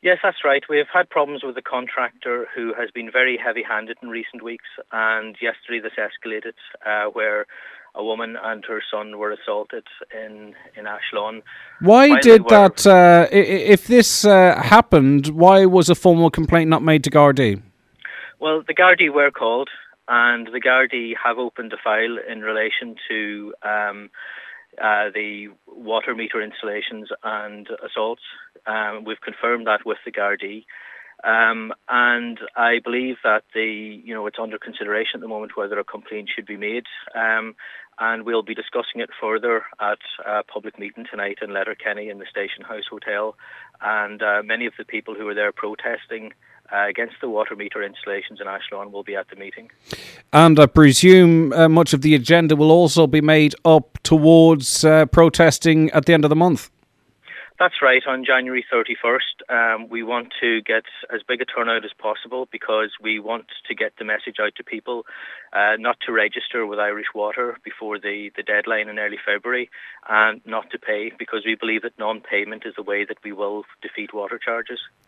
Yes, that's right. We've had problems with the contractor who has been very heavy-handed in recent weeks, and yesterday this escalated where a woman and her son were assaulted in Ashlawn. Why While we did were that? If this happened, why was a formal complaint not made to Gardaí? Well, the Gardaí were called, and the Gardaí have opened a file in relation to the water meter installations and assaults. We've confirmed that with the Gardaí. And I believe that it's under consideration at the moment whether a complaint should be made. And we'll be discussing it further at a public meeting tonight in Letterkenny in the Station House Hotel. And many of the people who are there protesting against the water meter installations in Ashlawn will be at the meeting. And I presume much of the agenda will also be made up towards protesting at the end of the month. That's right. On January 31st, we want to get as big a turnout as possible because we want to get the message out to people not to register with Irish Water before the deadline in early February and not to pay, because we believe that non-payment is the way that we will defeat water charges.